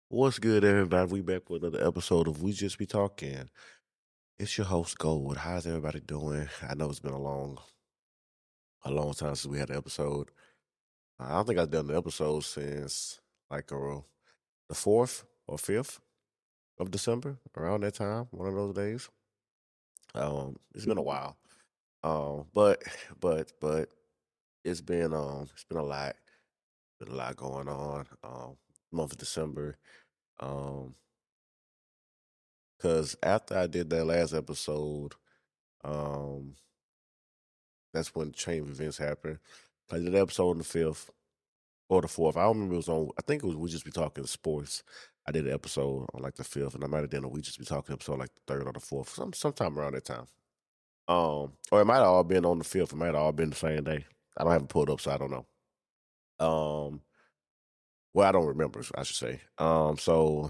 What's good, everybody? We back with another episode of We Just Be Talking. It's your host Gold. How's everybody doing? I know it's been a long time since we had an episode. I don't think I've done an episode since like the 4th or 5th of December, around that time, one of those days. It's been a while. But but it's been a lot, going on. Month of December. Um, because after I did that last episode, um, that's when the chain of events happened. I did an episode on the 5th or the 4th. I don't remember, it was on, I think it was We Just Be Talking Sports. I did an episode on like the 5th, and I might have done a We Just Be Talking episode like the 3rd or the 4th, sometime around that time. Or it might have all been on the 5th. It might have all been the same day. I don't have it pulled up, so I don't know. Um, well, I don't remember, I should say. So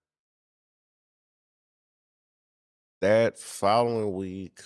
that following week,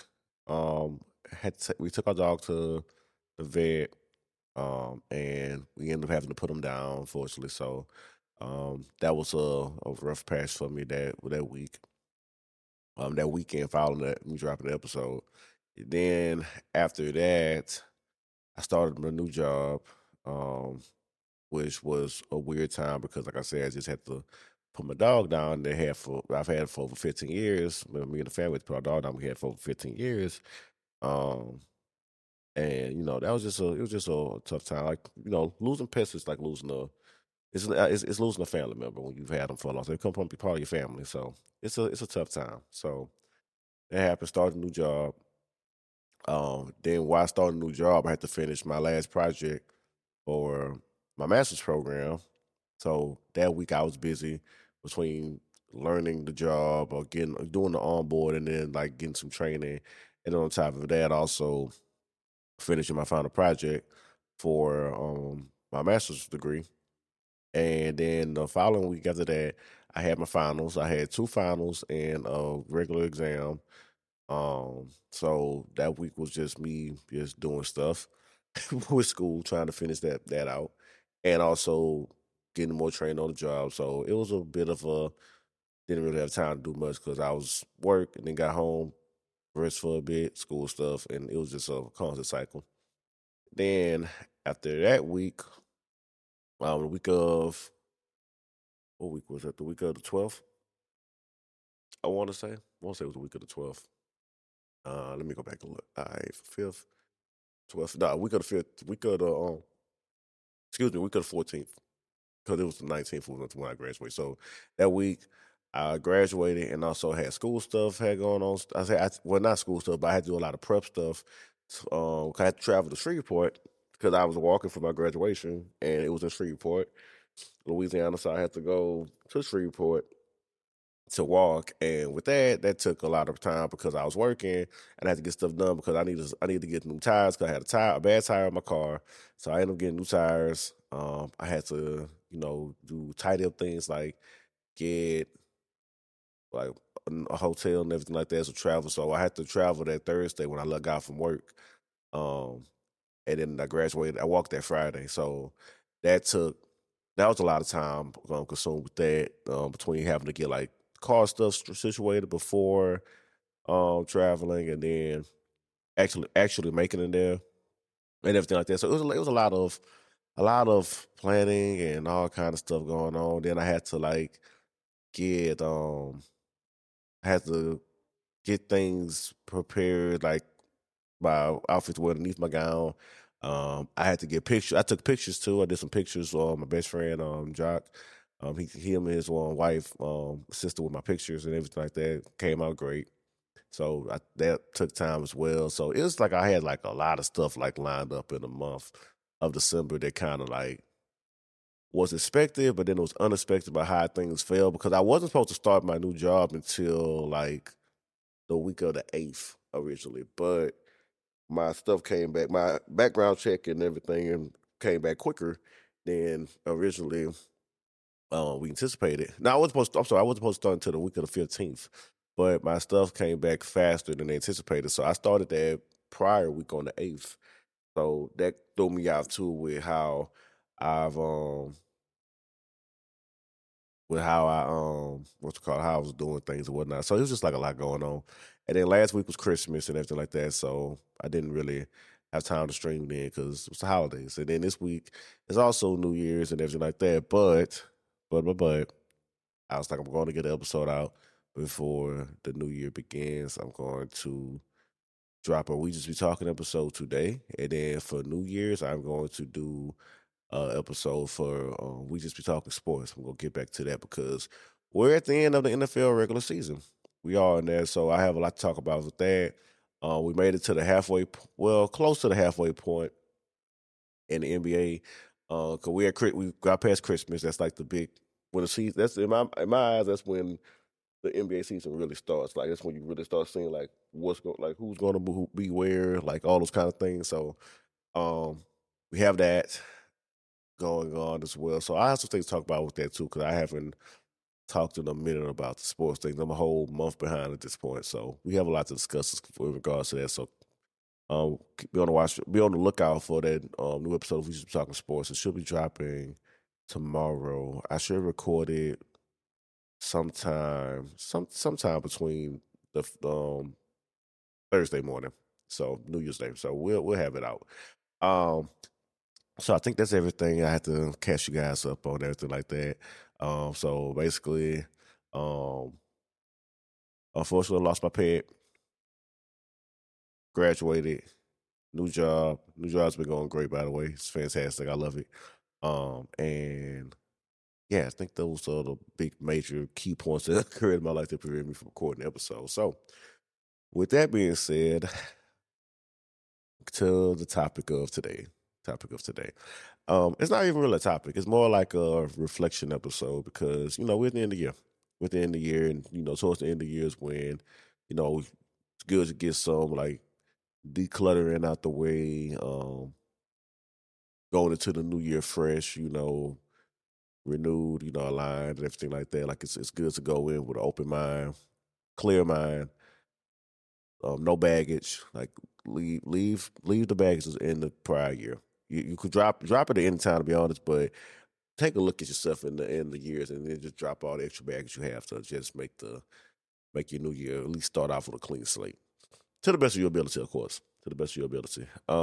we took our dog to the vet, and we ended up having to put him down, unfortunately. So, that was a rough patch for me that week. That weekend following that, me dropping the episode. Then after that, I started my new job, um, which was a weird time because, like I said, I just had to put my dog down. I've had it for over 15 years. Me and the family put our dog down. We had it for over 15 years. Um, and that was just a tough time. Like, losing pets is like losing it's losing a family member when you've had them for a long time. They come from be part of your family, so it's a tough time. So that happened. Started a new job. Then while I started a new job, I had to finish my last project for my master's program. So that week I was busy between learning the job or doing the onboard, and then like getting some training, and then on top of that also finishing my final project for my master's degree. And then the following week after that, I had my finals. I had two finals and a regular exam. So that week was just me just doing stuff with school, trying to finish that out, and also getting more trained on the job. So it was a bit of a didn't really have time to do much because I was work and then got home, rest for a bit, school stuff, and it was just a constant cycle. Then after that week, the week of what week was that? The week of the 12th, I want to say. I want to say it was the week of the 12th. Let me go back and look. All right, 5th, 12th. No, week of the 5th, excuse me, week of the 14th, because it was the 19th was when I graduated. So that week, I graduated and also had school stuff had going on. Well, not school stuff, but I had to do a lot of prep stuff. 'Cause I had to travel to Shreveport because I was walking for my graduation, and it was in Shreveport, Louisiana. So I had to go to Shreveport to walk, and with that took a lot of time because I was working and I had to get stuff done because I needed to get new tires because I had a bad tire in my car, so I ended up getting new tires. I had to do tidy up things like get like a hotel and everything like that, so travel. So I had to travel that Thursday when I got out from work, um, and then I graduated. I walked that Friday, so that took that was a lot of time consumed with that, between having to get like car stuff situated before traveling, and then actually making it there and everything like that. So it was a lot of planning and all kind of stuff going on. Then I had to like get I had to get things prepared, like my outfit to wear underneath my gown. I had to get pictures. I took pictures too. I did some pictures. My best friend, Jock, him and his wife, assisted with my pictures and everything like that. Came out great. So that took time as well. So it was like I had like a lot of stuff like lined up in the month of December that kind of like was expected, but then it was unexpected by how things fell because I wasn't supposed to start my new job until like the week of the 8th originally, but my stuff came back, my background check and everything, and came back quicker than originally we anticipated. Now I wasn't supposed to start until the week of the 15th, but my stuff came back faster than they anticipated. So I started that prior week on the 8th. So that threw me off too with how I've with how I what's it called, how I was doing things and whatnot. So it was just like a lot going on. And then last week was Christmas and everything like that, so I didn't really have time to stream then because it was the holidays. And then this week is also New Year's and everything like that. But I was like, I'm going to get an episode out before the new year begins. I'm going to drop a We Just Be Talking episode today, and then for New Year's, I'm going to do episode for We Just Be Talking Sports. I'm gonna get back to that because we're at the end of the NFL regular season. We are in there, so I have a lot to talk about with that. We made it to the well, close to the halfway point in the NBA. Cause we got past Christmas. That's like the big when the season. That's in my eyes. That's when the NBA season really starts. Like that's when you really start seeing like who's going to be where, like all those kind of things. So um, we have that going on as well. So I have some things to talk about with that too, because I haven't talked in a minute about the sports things. I'm a whole month behind at this point, so we have a lot to discuss in regards to that. So be on the lookout for that new episode of We Should Be Talking Sports. It should be dropping tomorrow. I should record it sometime between the Thursday morning, so New Year's Day. So we'll have it out. Um, so I think that's everything. I had to catch you guys up on everything like that. So basically, um, unfortunately, I lost my pet. Graduated, new job. New job's been going great, by the way. It's fantastic. I love it. And yeah, I think those are the big major key points that occurred in my life that prevented me from recording episodes. So, with that being said, to the topic of today. Topic of today. It's not even really a topic. It's more like a reflection episode because we're at the end of the year. We're at the end of the year, and towards the end of the year is when it's good to get some like decluttering out the way. Going into the new year fresh. Renewed. Aligned and everything like that. Like it's good to go in with an open mind, clear mind, no baggage. Like leave the baggage in the prior year. You could drop it at any time, to be honest, but take a look at yourself in the years and then just drop all the extra baggage you have to just make your new year at least start off with a clean slate. To the best of your ability, of course. To the best of your ability.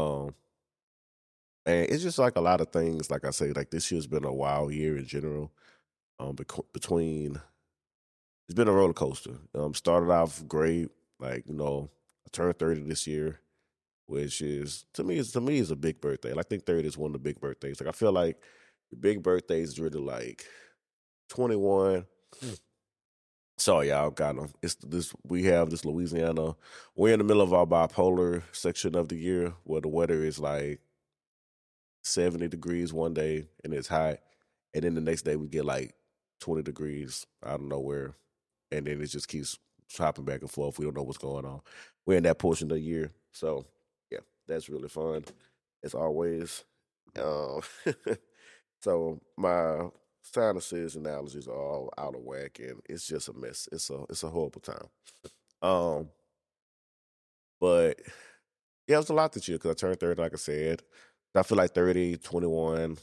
And it's just like a lot of things, like I say, like this year's been a wild year in general. Between it's been a roller coaster. Started off great, like, I turned 30 this year, which is to me is a big birthday. Like, I think 30 is one of the big birthdays. Like I feel like the big birthdays is really like 21. Sorry, y'all got them. It's this we have this Louisiana. We're in the middle of our bipolar section of the year where the weather is like 70 degrees one day and it's hot, and then the next day we get like 20 degrees out of nowhere, and then it just keeps hopping back and forth. We don't know what's going on. We're in that portion of the year, so yeah, that's really fun as always. Um, so my sinuses and allergies are all out of whack, and it's just a mess. It's a horrible time. Um, but yeah, it was a lot this year because I turned 30, like I said. I feel like 30, 21.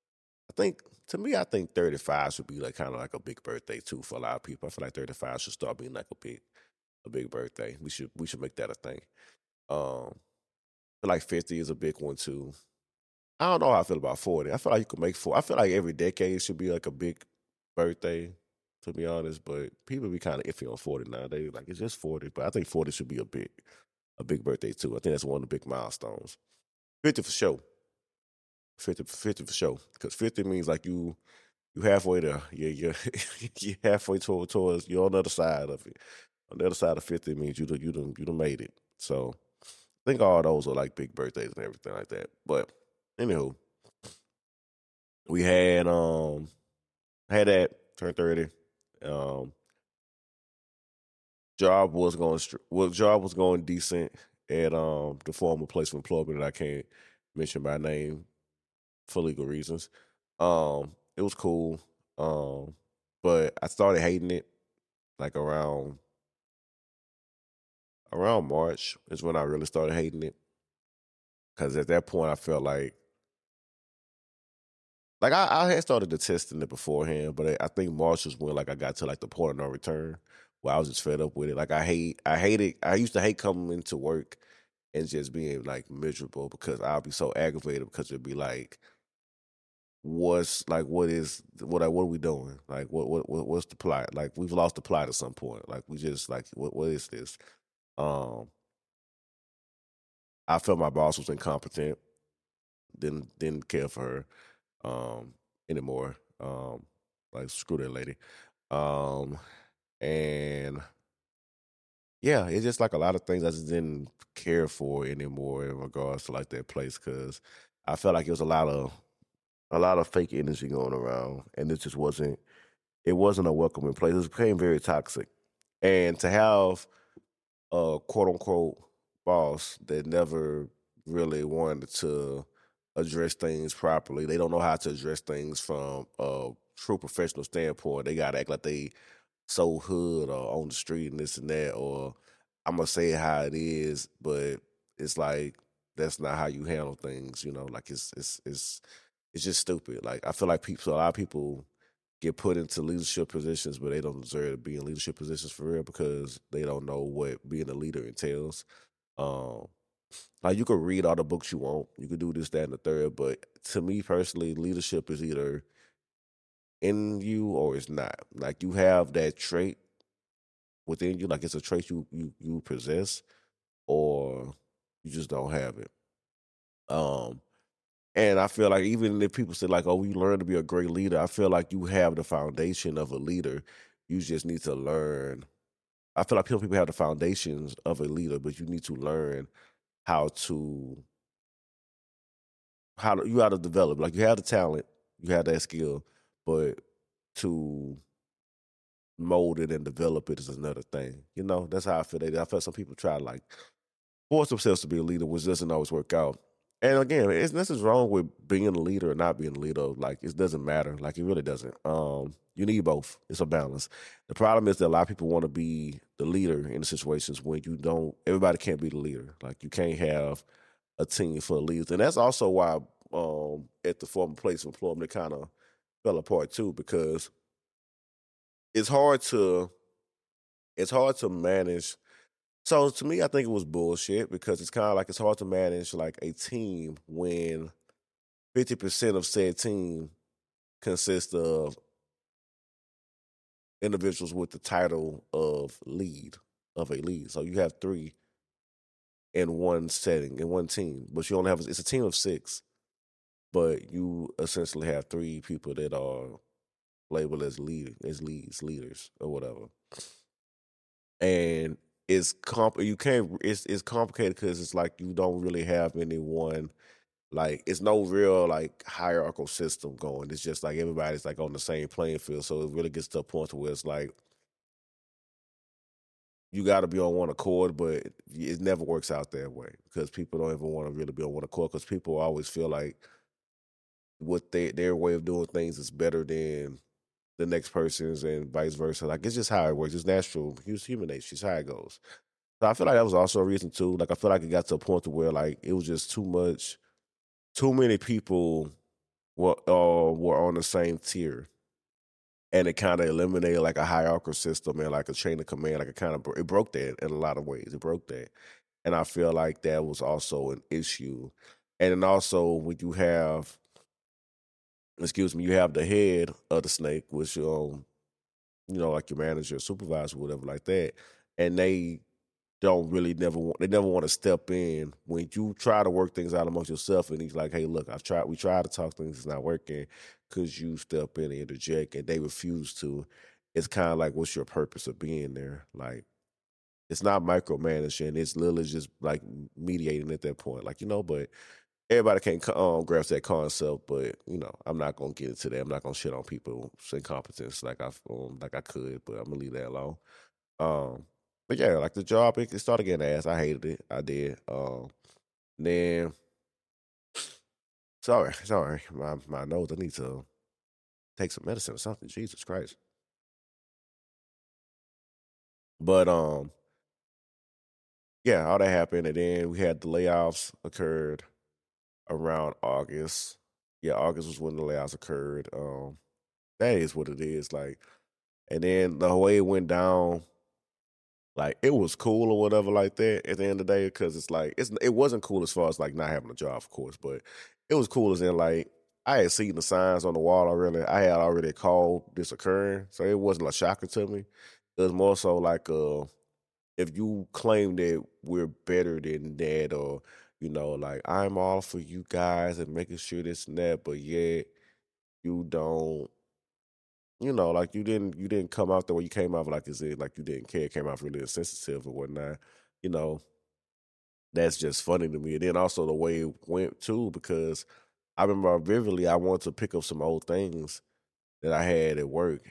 I think 35 should be like kind of like a big birthday too for a lot of people. I feel like 35 should start being like a big birthday. We should make that a thing. I feel like 50 is a big one too. I don't know how I feel about 40. I feel like you could make 40. I feel like every decade should be like a big birthday, to be honest. But people be kind of iffy on 40 nowadays. Like it's just 40, but I think 40 should be a big birthday too. I think that's one of the big milestones. 50 for sure. 50 for sure. Because 50 means like you halfway there. You're halfway towards you're on the other side of it. On the other side of 50 means you done made it. So I think all those are like big birthdays and everything like that. But anywho, we had that turned 30. Um job was going decent at the former place of employment that I can't mention by name for legal reasons. It was cool. But I started hating it like around March is when I really started hating it. Cause at that point I felt like like I had started to testing it beforehand, but I think March was when like I got to like the point of no return where I was just fed up with it. Like I hate it. I used to hate coming into work and just being like miserable because I'll be so aggravated because it'd be like, what are we doing? Like what's the plot? Like we've lost the plot at some point. Like we just like what is this? Um, I felt my boss was incompetent. Didn't care for her anymore. Like screw that lady. Um, and yeah, it's just like a lot of things I just didn't care for anymore in regards to like that place because I felt like it was a lot of fake energy going around, and it wasn't a welcoming place. It became very toxic, and to have a quote unquote boss that never really wanted to address things properly. They don't know how to address things from a true professional standpoint. They gotta act like they so hood or on the street and this and that, or I'm gonna say it how it is, but it's like that's not how you handle things, like it's just stupid. Like I feel like a lot of people get put into leadership positions, but they don't deserve to be in leadership positions for real because they don't know what being a leader entails. Um, like you could read all the books you want, you could do this, that, and the third, but to me personally, leadership is either in you or it's not. Like you have that trait within you, like it's a trait you possess, or you just don't have it. Um, and I feel like even if people say like, "Oh, you learn to be a great leader," I feel like you have the foundation of a leader. You just need to learn. I feel like people have the foundations of a leader, but you need to learn how to you how to develop. Like you have the talent, you have that skill, but to mold it and develop it is another thing. That's how I feel. I feel some people try to like force themselves to be a leader, which doesn't always work out. And again, it's nothing's wrong with being a leader or not being a leader. Like it doesn't matter. Like it really doesn't. You need both. It's a balance. The problem is that a lot of people want to be the leader in the situations when you don't. Everybody can't be the leader. Like you can't have a team full of leaders, and that's also why at the former place of employment it kind of fell apart too because it's hard to manage. So to me, I think it was bullshit because it's kind of like it's hard to manage like a team when 50% of said team consists of individuals with the title of a lead. So you have three in one setting, in one team, but you only have, it's a team of six, but you essentially have three people that are labeled as leaders or whatever. And you can't, it's complicated because it's like you don't really have anyone. Like it's no real like hierarchical system going. It's just like everybody's like on the same playing field. So it really gets to a point where it's like you got to be on one accord, but it never works out that way because people don't ever want to really be on one accord because people always feel like what their way of doing things is better than the next person's and vice versa. Like it's just how it works. It's natural. It's human nature. It's how it goes. So I feel like that was also a reason too. Like I feel like it got to a point to where like it was just too much. Too many people were on the same tier, and it kind of eliminated like a hierarchical system and like a chain of command. Like it broke that in a lot of ways. It broke that, and I feel like that was also an issue. And then also when you have, excuse me, you have the head of the snake, which like your manager, supervisor, whatever, like that, and don't really they never want to step in when you try to work things out amongst yourself and he's like, hey, look, we tried to talk things, it's not working, could you step in and interject, and they refuse to. It's kind of like, what's your purpose of being there? Like it's not micromanaging, it's literally just like mediating at that point, like, but everybody can't grasp that concept, but I'm not gonna get into that. I'm not gonna shit on people's incompetence like I could, but I'm gonna leave that alone. um, but yeah, like the job, it started getting ass. I hated it. I did. Then sorry, my nose. I need to take some medicine or something. Jesus Christ. But yeah, all that happened, and then we had the layoffs occurred around August. Yeah, August was when the layoffs occurred. That is what it is. Like, and then the way it went down, like it was cool or whatever like that at the end of the day, because it's like it wasn't cool as far as like not having a job, of course, but it was cool as in like I had seen the signs on the wall already. I had already called this occurring, so it wasn't a shocker to me. It was more so like if you claim that we're better than that, or like I'm all for you guys and making sure this and that, but yet you don't, like you didn't come out the way you came out like is it like you didn't care, came out really insensitive or whatnot, you know, that's just funny to me. And then also the way it went too, because I remember vividly I wanted to pick up some old things that I had at work,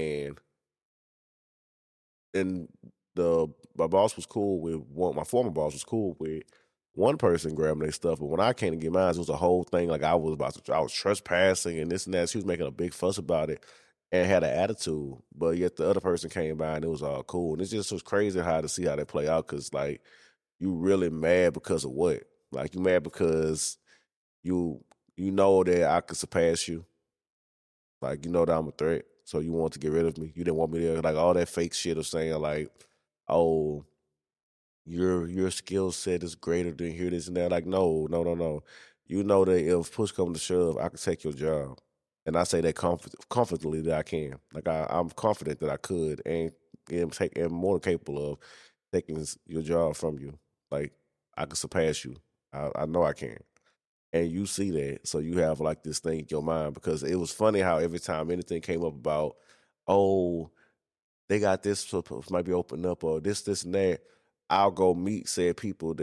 and the my boss was cool with one. My former boss was cool with one person grabbing their stuff, but when I came to get mine, it was a whole thing. Like I was trespassing and this and that. She was making a big fuss about it and had an attitude, but yet the other person came by and it was all cool. And it just was crazy how to see how that play out, because like you really mad because of what? Like you mad because you you know that I could surpass you, like you know that I'm a threat, so you want to get rid of me. You didn't want me there, like all that fake shit of saying like, oh, your skill set is greater than here, this and that. Like, no, no, no, no. You know that if push comes to shove, I could take your job, and I say that confidently that I can. Like, I'm confident that I could, and more capable of taking your job from you. Like, I could surpass you. I know I can. And you see that, so you have like this thing in your mind, because it was funny how every time anything came up about, oh, they got this might be opening up, or this and that, I'll go meet said people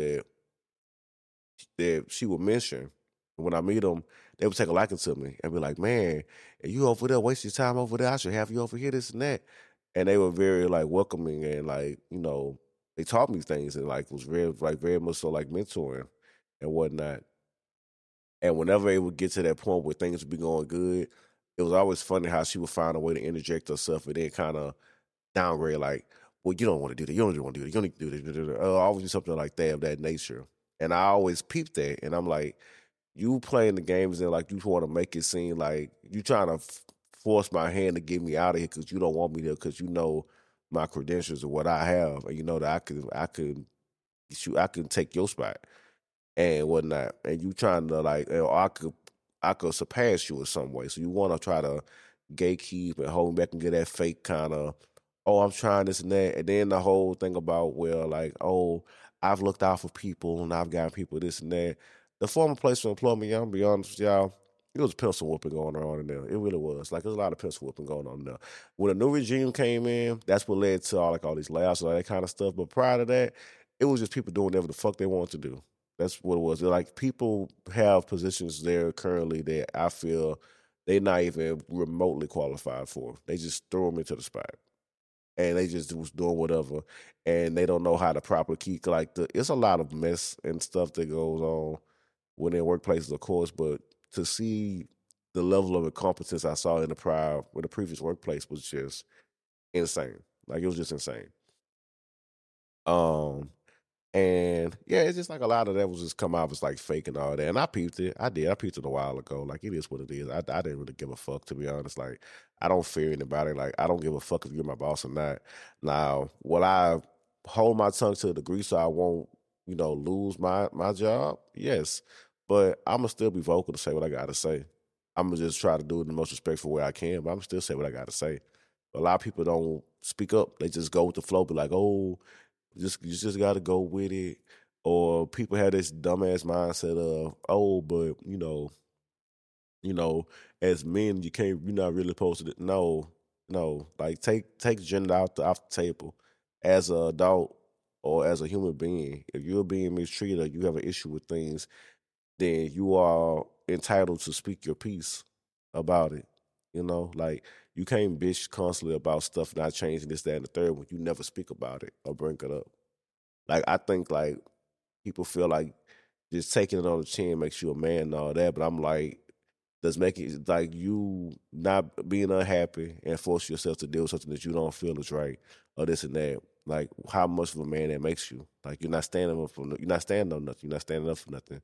that she would mention. When I meet them, they would take a liking to me and be like, "Man, you over there wasting your time over there? I should have you over here, this and that." And they were very like welcoming, and like they taught me things, and like was very much so like mentoring and whatnot. And whenever it would get to that point where things would be going good, it was always funny how she would find a way to interject herself and then kind of downgrade, like, well, you don't want to do that. You don't want to do that. You don't need to do that. Always do something like that of that nature. And I always peep that. And I'm like, you playing the games and like you want to make it seem like you trying to force my hand to get me out of here because you don't want me there, because you know my credentials or what I have. And you know that I could take your spot and whatnot, and you trying to like, I could surpass you in some way. So you want to try to gatekeep and hold me back and get that fake kind of, oh, I'm trying this and that, and then the whole thing about, well, like, oh, I've looked out for people and I've got people this and that. The former place of employment, y'all, I'm be honest with y'all, it was pencil whooping going on in there. It really was. Like, there's a lot of pencil whooping going on there. When a new regime came in, that's what led to all these layoffs and all that kind of stuff. But prior to that, it was just people doing whatever the fuck they wanted to do. That's what it was. Like, people have positions there currently that I feel they not even remotely qualified for. They just throw them into the spot, and they just was doing whatever, and they don't know how to properly keep like it's a lot of mess and stuff that goes on when in workplaces, of course, but to see the level of incompetence I saw in the previous workplace was just insane. Like, it was just insane. Um, and yeah, it's just like a lot of that was just come out as like fake and all that. And I peeped it. I did. I peeped it a while ago. Like, it is what it is. I didn't really give a fuck, to be honest. Like, I don't fear anybody. Like, I don't give a fuck if you're my boss or not. Now, will I hold my tongue to a degree so I won't, lose my job? Yes. But I'm gonna still be vocal to say what I gotta say. I'm gonna just try to do it in the most respectful way I can, but I'm still say what I gotta say. A lot of people don't speak up. They just go with the flow, be like, oh, you just got to go with it. Or people have this dumbass mindset of, oh, but you know, as men, you're not really supposed to. No, no, like take gender off the table. As an adult or as a human being, if you're being mistreated or you have an issue with things, then you are entitled to speak your piece about it. Like, you can't bitch constantly about stuff not changing, this, that, and the third, when you never speak about it or bring it up. Like, I think like people feel like just taking it on the chin makes you a man and all that, but I'm like, does make it like you not being unhappy and force yourself to deal with something that you don't feel is right or this and that. Like, how much of a man that makes you? Like, you're not standing up for nothing. You're not standing on nothing. You're not standing up for nothing.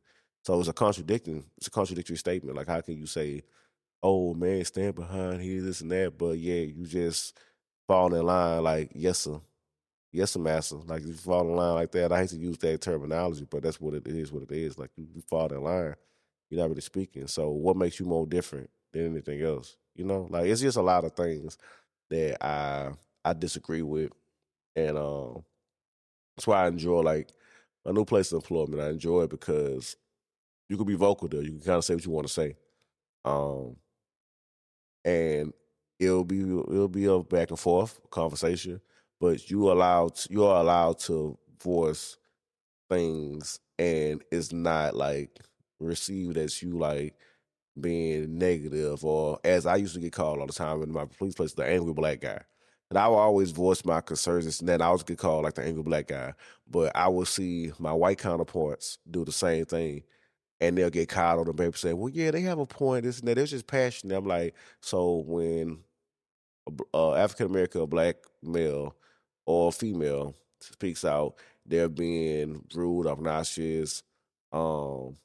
So it's a contradictory statement. Like, how can you say, "Oh man, stand behind here, this and that," but yeah, you just fall in line like, "Yes sir, yes sir, master." Like, you fall in line like that. I hate to use that terminology, but that's what it is. What it is. Like, you fall in line. You're not really speaking. So, what makes you more different than anything else? Like, it's just a lot of things that I disagree with, and that's why I enjoy like a new place of employment. I enjoy it because you can be vocal there. You can kind of say what you want to say, um, and it'll be a back and forth conversation. But you are allowed to voice things, and it's not like received as you like being negative, or as I used to get called all the time in my police place, the angry black guy. And I would always voice my concerns, and then I was get called like the angry black guy. But I would see my white counterparts do the same thing, and they'll get caught on the paper saying, "Well, yeah, they have a point. This and that. They're just passionate." I'm like, so when African American, or black male or female speaks out, they're being rude, obnoxious, um,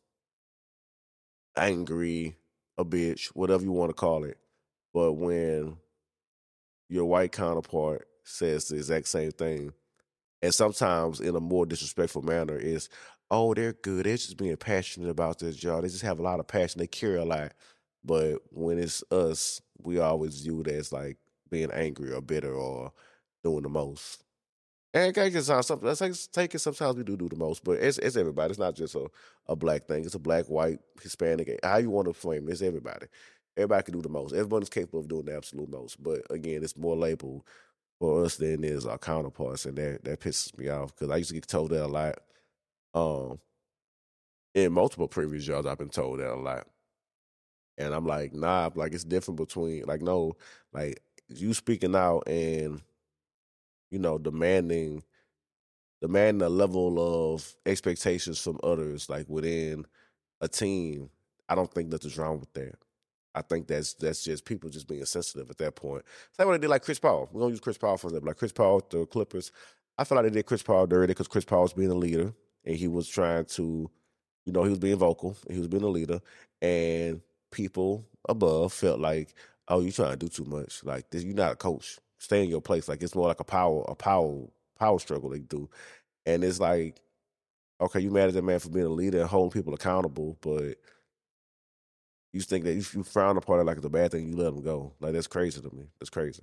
angry, a bitch, whatever you want to call it. But when your white counterpart says the exact same thing, and sometimes in a more disrespectful manner, is, "Oh, they're good. They're just being passionate about their job. They just have a lot of passion. They care a lot." But when it's us, we always view it as like being angry or bitter or doing the most. And it can sound something. Let's take it. Sometimes we do the most, but it's everybody. It's not just a black thing. It's a black, white, Hispanic. How you want to frame it? It's everybody. Everybody can do the most. Everyone's capable of doing the absolute most. But again, it's more labeled for us than it is our counterparts, and that pisses me off because I used to get told that a lot. Um, in multiple previous jobs, I've been told that a lot, and I'm like, nah, like it's different between like no, like you speaking out and demanding a level of expectations from others, like within a team. I don't think nothing's wrong with that. I think that's just people just being sensitive at that point. It's like what they did like Chris Paul. We're gonna use Chris Paul for example. Like Chris Paul with the Clippers. I feel like they did Chris Paul dirty because Chris Paul was being a leader and he was trying to, he was being vocal and he was being a leader. And people above felt like, oh, you trying to do too much. Like this, you're not a coach. Stay in your place. Like it's more like a power struggle they do. And it's like, okay, you mad at that man for being a leader and holding people accountable, but you think that if you frown upon it like it's a bad thing, you let him go. Like that's crazy to me. That's crazy.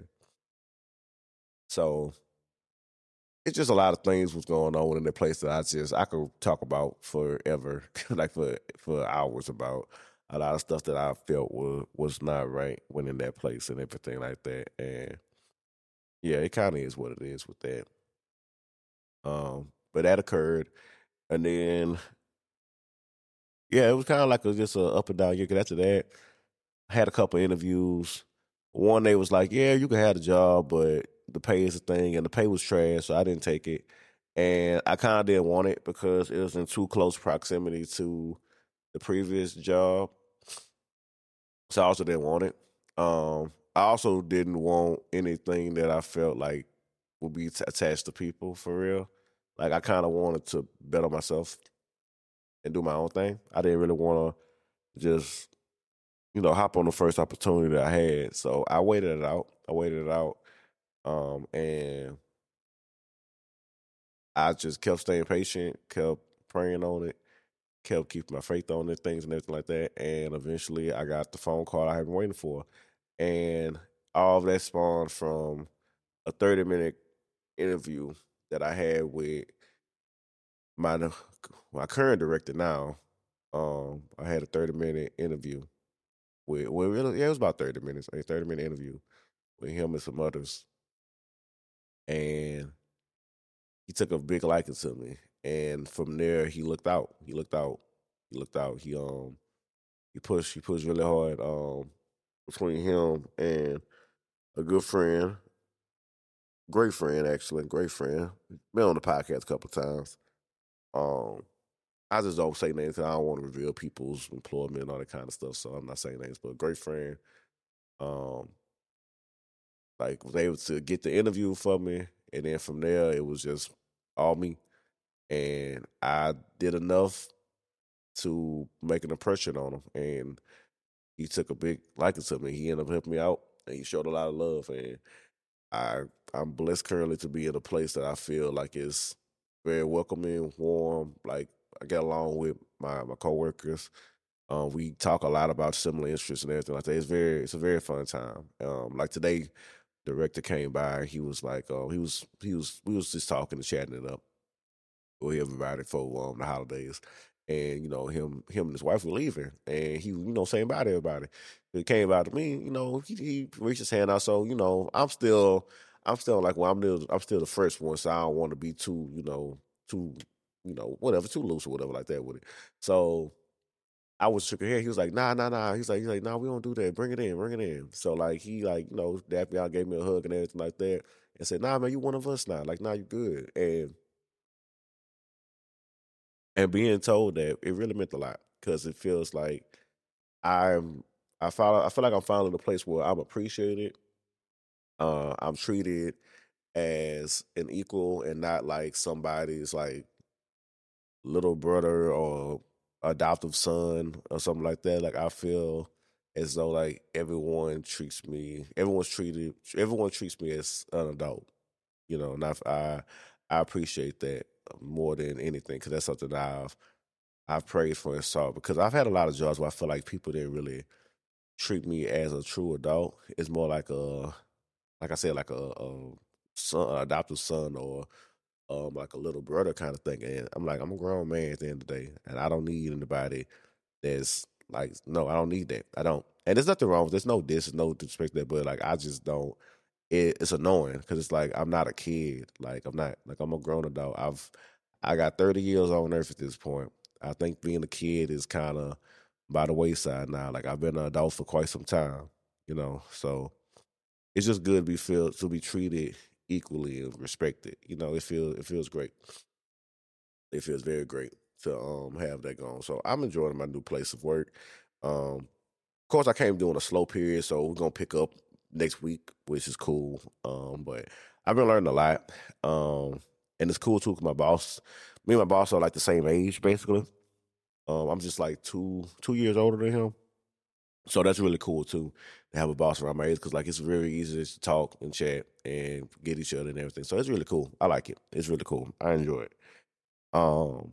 So it's just a lot of things was going on in that place that I could talk about forever, like for hours about a lot of stuff that I felt was not right when in that place and everything like that. And yeah, it kind of is what it is with that. But that occurred, and then yeah, it was kind of like just a up and down year. 'Cause after that, I had a couple interviews. One they was like, "Yeah, you can have the job, but the pay is a thing," and the pay was trash, so I didn't take it. And I kind of didn't want it because it was in too close proximity to the previous job, so I also didn't want it. I also didn't want anything that I felt like would be attached to people for real. Like I kind of wanted to bet on myself and do my own thing. I didn't really want to just hop on the first opportunity that I had. So I waited it out. And I just kept staying patient, kept praying on it, kept keeping my faith on it, things and everything like that. And eventually I got the phone call I had been waiting for. And all of that spawned from a 30-minute interview that I had with my my current director now. I had a 30-minute interview it was about 30 minutes, a 30-minute interview with him and some others. And he took a big liking to me. And from there he looked out. He pushed really hard between him and a good friend, great friend actually, great friend. Been on the podcast a couple of times. Um I just don't say names 'cause I don't want to reveal people's employment and all that kind of stuff. So I'm not saying names, but a great friend. Um like was able to get the interview for me, and then from there it was just all me. And I did enough to make an impression on him, and he took a big liking to me. He ended up helping me out, and he showed a lot of love. And I I'm blessed currently to be in a place that I feel like is very welcoming, warm. Like I get along with my coworkers. We talk a lot about similar interests and everything like that. It's a very fun time. Like today, director came by. He was like, we was just talking and chatting it up with everybody for the holidays. And him and his wife were leaving, and he, saying bye to everybody. He came by to me, he reached his hand out. So I'm still like, well, I'm still the first one, so I don't want to be too, whatever, too loose or whatever like that with it. So I was shook her head. He was like, nah, nah, nah. He's like, nah, we don't do that. Bring it in, bring it in. So like he like, dapped me out, gave me a hug and everything like that, and said, nah, man, you one of us now. Like, nah, you good. And being told that, it really meant a lot because it feels like I'm I feel like I'm finally in a place where I'm appreciated. I'm treated as an equal and not like somebody's like little brother or adoptive son or something like that. Like I feel as though like everyone treats me as an adult. And I appreciate that more than anything because that's something that I've prayed for and saw, because I've had a lot of jobs where I feel like people didn't really treat me as a true adult. It's more like I said, like a son, an adopted son, or like a little brother kind of thing. And I'm like, I'm a grown man at the end of the day, and I don't need anybody that's like, no, I don't need that. I don't. And there's nothing wrong with. There's no no disrespect there, but like I just don't. It's annoying because it's like I'm not a kid. Like I'm not. Like I'm a grown adult. I got 30 years on earth at this point. I think being a kid is kind of by the wayside now. Like I've been an adult for quite some time. So it's just good to be treated equally and respected. It feels great. It feels very great to have that going. So I'm enjoying my new place of work. Of course, I came during a slow period, so we're gonna pick up next week, which is cool. But I've been learning a lot. And it's cool too. 'Cause me and my boss are like the same age, basically. I'm just like 2 years older than him. So that's really cool too to have a boss around my age, because like it's very easy to talk and chat and get each other and everything. So it's really cool. I like it. It's really cool. I enjoy it. Um,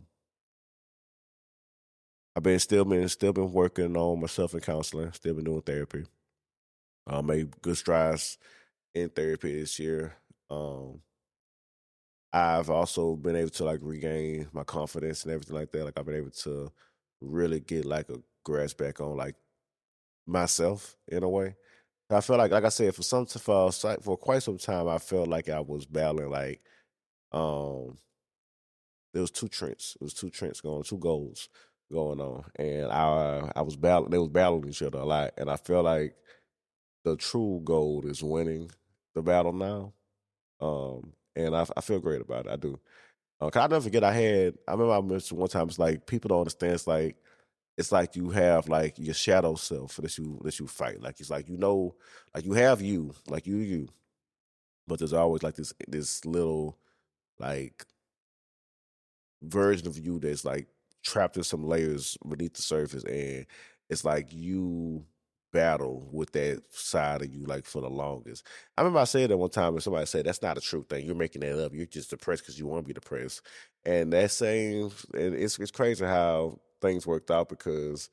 I've been working on myself in counseling. Still been doing therapy. Made good strides in therapy this year. Um, I've also been able to like regain my confidence and everything like that. Like I've been able to really get like a grasp back on like myself in a way. I feel like I said, for quite some time, I felt like I was battling like um there was two Trents. It was two Trents going, two goals going on, and I was battling. They was battling each other a lot, and I feel like the true goal is winning the battle now. And I feel great about it. I do. 'Cause I never forget. I remember I mentioned one time. It's like people don't understand. It's like you have like your shadow self that you fight. Like it's like like you have you, but there's always like this little like version of you that's like trapped in some layers beneath the surface, and it's like you battle with that side of you like for the longest. I remember I said that one time, and somebody said that's not a true thing. You're making that up. You're just depressed because you want to be depressed. And it's crazy how things worked out, because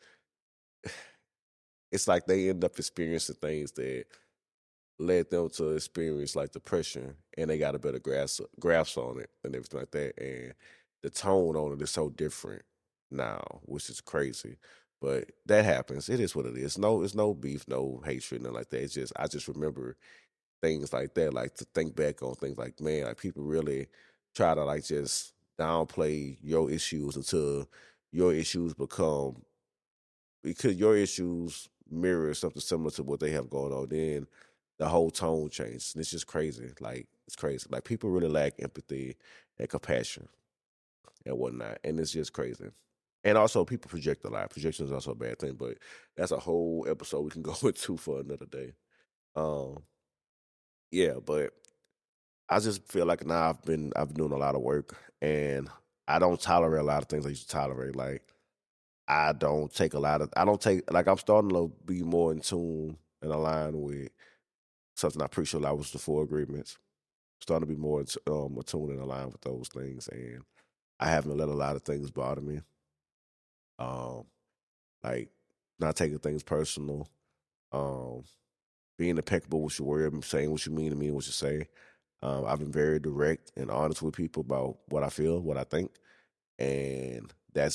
it's like they end up experiencing things that led them to experience like depression, and they got a better grasp on it and everything like that. And the tone on it is so different now, which is crazy. But that happens. It is what it is. No, it's no beef, no hatred, nothing like that. It's just I just remember things like that, like to think back on things like, man, like people really try to like just downplay your issues until your issues become, because your issues mirror something similar to what they have going on, then the whole tone changes. And it's just crazy. Like it's crazy. Like people really lack empathy and compassion and whatnot. And it's just crazy. And also people project a lot. Projection is also a bad thing, but that's a whole episode we can go into for another day. Um, yeah, but I just feel like now I've been doing a lot of work, and I don't tolerate a lot of things I used to tolerate. Like I don't take a lot of. I don't take like I'm starting to be more in tune and align with something I appreciate. Like was the four agreements. Starting to be more attuned and aligned with those things, and I haven't let a lot of things bother me. Um, like not taking things personal. Um, being impeccable with your word, saying what you mean to me, what you say. I've been very direct and honest with people about what I feel, what I think, and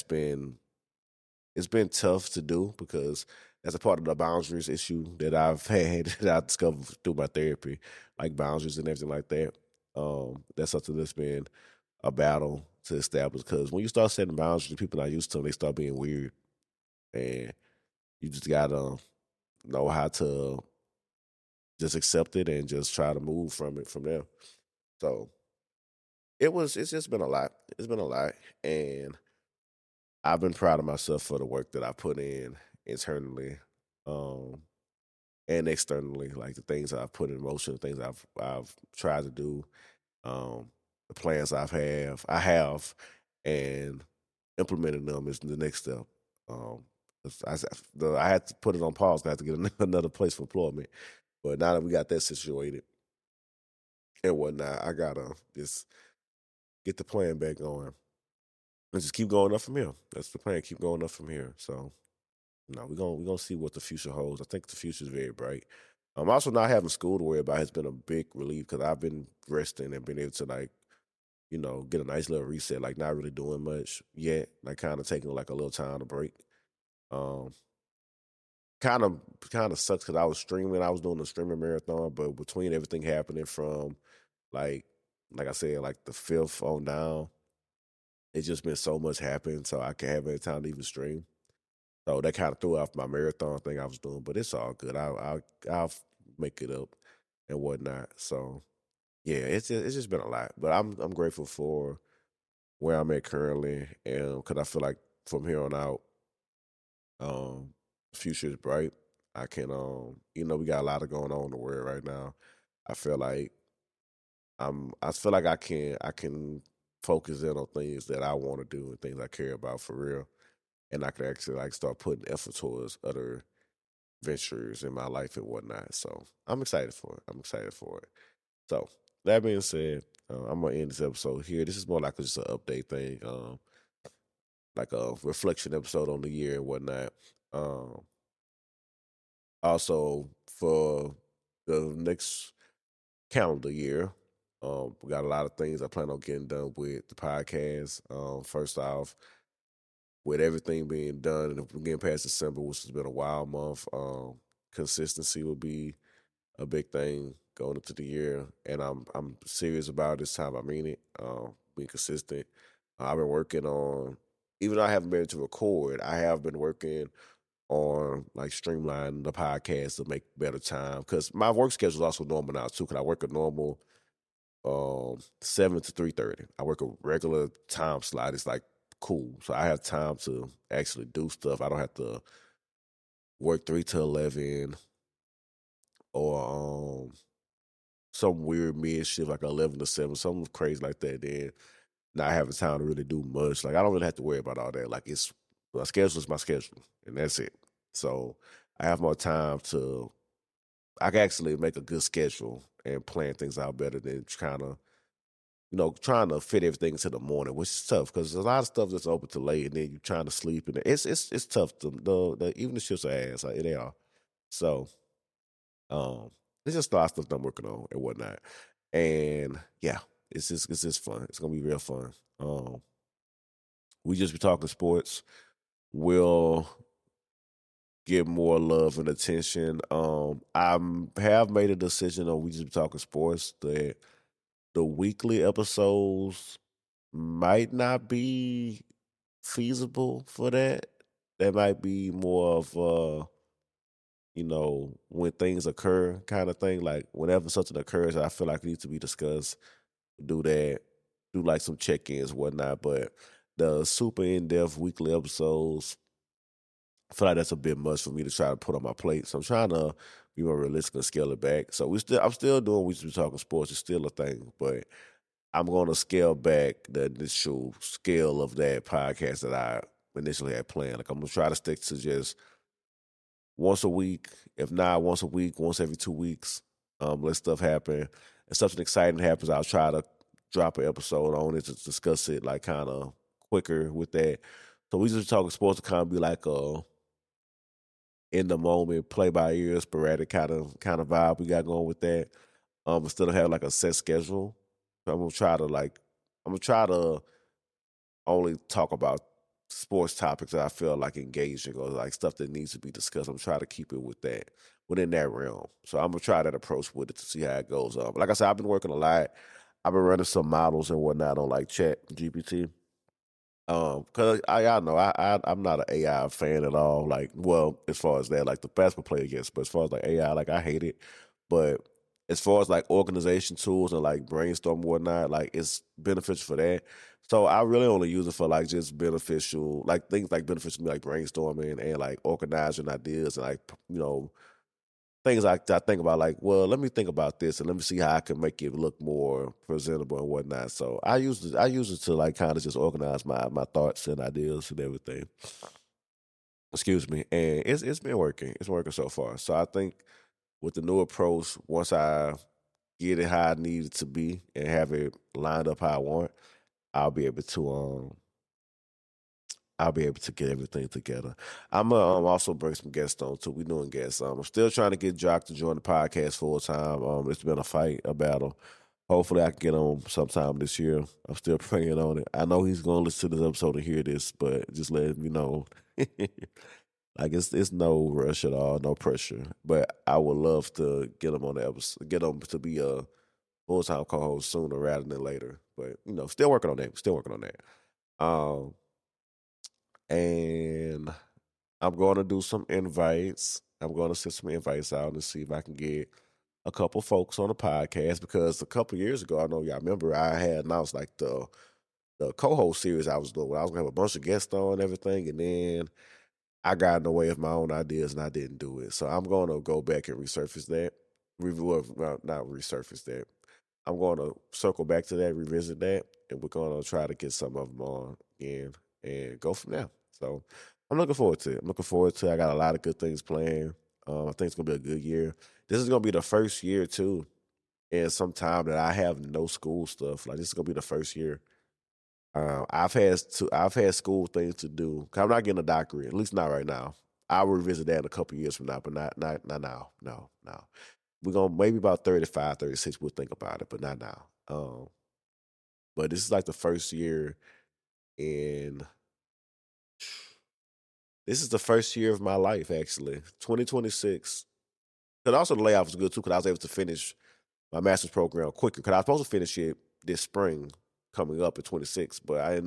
it's been tough to do because that's a part of the boundaries issue that I've had that I discovered through my therapy, like boundaries and everything like that. That's something that's been a battle to establish because when you start setting boundaries, the people not used to them, they start being weird, and you just gotta know how to just accept it and just try to move from it from there. So it's just been a lot. It's been a lot, and I've been proud of myself for the work that I put in internally. Um, and externally, like the things I've put in motion, the things I've tried to do, the plans I have, and implementing them is the next step. Um, I had to put it on pause. I had to get another place for employment, but now that we got that situated and whatnot, I gotta just get the plan back going and just keep going up from here. That's the plan. Keep going up from here. So no, we're gonna see what the future holds. I think the future is very bright. Also not having school to worry about has been a big relief because I've been resting and been able to like, get a nice little reset, like not really doing much yet, like kind of taking like a little time to break. Um, kind of sucks because I was doing a streaming marathon, but between everything happening from like like I said, like the fifth on down, it's just been so much happening, so I can have any time to even stream. So that kind of threw off my marathon thing I was doing, but it's all good. I'll make it up and whatnot. So yeah, it's just been a lot, but I'm grateful for where I'm at currently, and because I feel like from here on out, um, the future is bright. I can we got a lot of going on in the world right now. I feel like I feel like I can focus in on things that I want to do and things I care about for real, and I can actually like start putting effort towards other ventures in my life and whatnot. So I'm excited for it. I'm excited for it. So that being said, I'm gonna end this episode here. This is more like just an update thing, like a reflection episode on the year and whatnot. Um, Also for the next calendar year, we got a lot of things I plan on getting done with the podcast. First off, with everything being done and if we're getting past December, which has been a wild month, consistency will be a big thing going into the year, and I'm serious about it this time. I mean it. Being consistent. I've been working on, even though I haven't been able to record, I have been working on like streamlining the podcast to make better time because my work schedule is also normal now too. Because I work a normal 7 to 3:30. I work a regular time slot. It's like cool, so I have time to actually do stuff. I don't have to work 3 to 11 or some weird mid shift like 11 to 7, something crazy like that. Then not having time to really do much. Like I don't really have to worry about all that. Like it's my schedule is my schedule, and that's it. So I have more time to. I can actually make a good schedule and plan things out better than kind of trying to fit everything into the morning, which is tough because there's a lot of stuff that's open to late, and then you're trying to sleep, and it's tough. Even the shifts are ass, like they are. So um, there's just a lot of stuff that I'm working on and whatnot, and yeah, it's just fun. It's gonna be real fun. We just be talking sports. We'll get more love and attention. I have made a decision on we just be talking sports that the weekly episodes might not be feasible for that. That might be more of when things occur kind of thing. Like whenever something occurs, I feel like it needs to be discussed. Do that, do like some check-ins, whatnot. But the super in-depth weekly episodes, I feel like that's a bit much for me to try to put on my plate. So I'm trying to be more realistic and scale it back. So I'm still doing we should be talking sports. It's still a thing, but I'm going to scale back the initial scale of that podcast that I initially had planned. Like I'm gonna try to stick to just once a week, if not once a week, once every 2 weeks. Let stuff happen. If something exciting happens, I'll try to drop an episode on it to discuss it like kind of quicker with that. So we just talking sports to kind of be like in the moment, play by ear, sporadic kind of vibe we got going with that. Instead of having like a set schedule. So I'm gonna try to only talk about sports topics that I feel like engaging or like stuff that needs to be discussed. I'm trying to keep it with that within that realm. So I'm gonna try that approach with it to see how it goes. Like I said, I've been working a lot. I've been running some models and whatnot on like Chat GPT. Cause y'all know I'm not an AI fan at all. Like, well, as far as that, like the basketball player, yes, but as far as like AI, like I hate it. But as far as like organization tools and like brainstorm and whatnot, like it's beneficial for that. So I really only use it for like just beneficial, like things like beneficial to me, like brainstorming and like organizing ideas and like things like that I think about, like, well, let me think about this and let me see how I can make it look more presentable and whatnot. So I use it to like kind of just organize my thoughts and ideas and everything. Excuse me, and it's been working. It's working so far. So I think with the new approach, once I get it how I need it to be and have it lined up how I want, I'll be able to I'll be able to get everything together. I'm gonna also bring some guests on too. We doing guests. I'm still trying to get Jock to join the podcast full time. It's been a fight, a battle. Hopefully, I can get on sometime this year. I'm still praying on it. I know he's gonna listen to this episode and hear this, but just letting me know, like it's no rush at all, no pressure. But I would love to get him on the episode, get him to be a full time co-host sooner rather than later. But still working on that. Still working on that. Um, and I'm going to do some invites. I'm going to send some invites out and see if I can get a couple folks on the podcast because a couple years ago, I know y'all remember I had announced like the co-host series I was doing. I was gonna have a bunch of guests on and everything, and then I got in the way of my own ideas and I didn't do it. So I'm going to go back and resurface that. Well, not resurface that. I'm going to circle back to that, revisit that, and we're going to try to get some of them on again and go from there. So I'm looking forward to it. I'm looking forward to it. I got a lot of good things planned. I think it's going to be a good year. This is going to be the first year, too, in some time that I have no school stuff. Like, this is going to be the first year. I've had school things to do. 'Cause I'm not getting a doctorate, at least not right now. I'll revisit that in a couple years from now, but not now. No, no. We're gonna maybe about 35, 36. We'll think about it, but not now. But this is like the first year in this is the first year of my life actually. 2026. Because also the layoff was good too, because I was able to finish my master's program quicker. Because I was supposed to finish it this spring coming up at 26, but I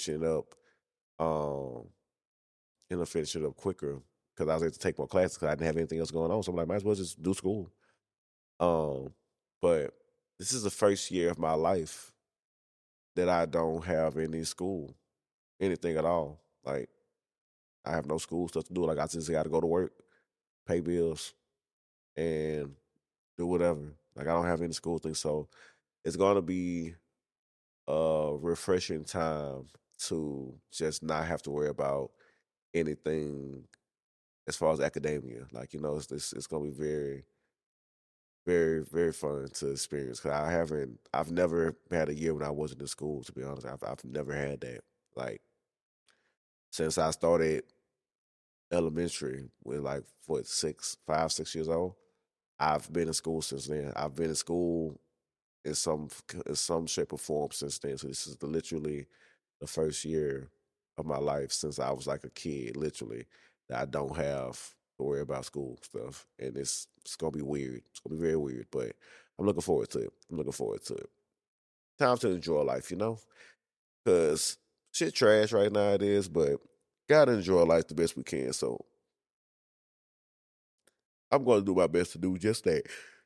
um ended up finishing it up quicker because I was able to take more classes because I didn't have anything else going on. So I'm like, might as well just do school. Um, but this is the first year of my life that I don't have any school, anything at all. Like I have no school stuff to do. Like I just got to go to work, pay bills, and do whatever. Like I don't have any school things, so it's gonna be a refreshing time to just not have to worry about anything as far as academia. Like it's gonna be very, very, very fun to experience. Cause I've never had a year when I wasn't in school. To be honest, I've never had that. Like since I started elementary, when like what 6 years old, I've been in school since then. I've been in school in some shape or form since then. So this is literally the first year of my life since I was like a kid, literally, that I don't have to worry about school stuff. And it's gonna be weird. It's gonna be very weird, but I'm looking forward to it. I'm looking forward to it. Time to enjoy life. Cause shit trash right now it is, but gotta enjoy life the best we can. So I'm gonna do my best to do just that.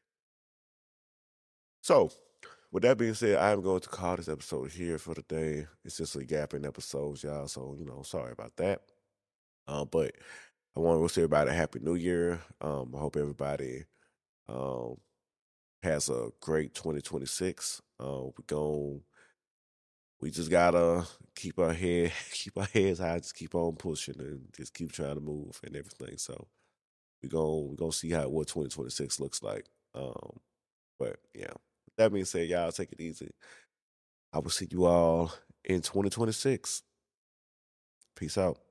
So with that being said, I'm going to call this episode here for the day. It's just a gap in episodes, y'all. So, sorry about that. But I want to wish everybody a happy new year. I hope everybody um has a great 2026. We're going we just gotta keep our head, keep our heads high, just keep on pushing and just keep trying to move and everything. So we gonna see what 2026 looks like. But yeah, with that being said, y'all take it easy. I will see you all in 2026. Peace out.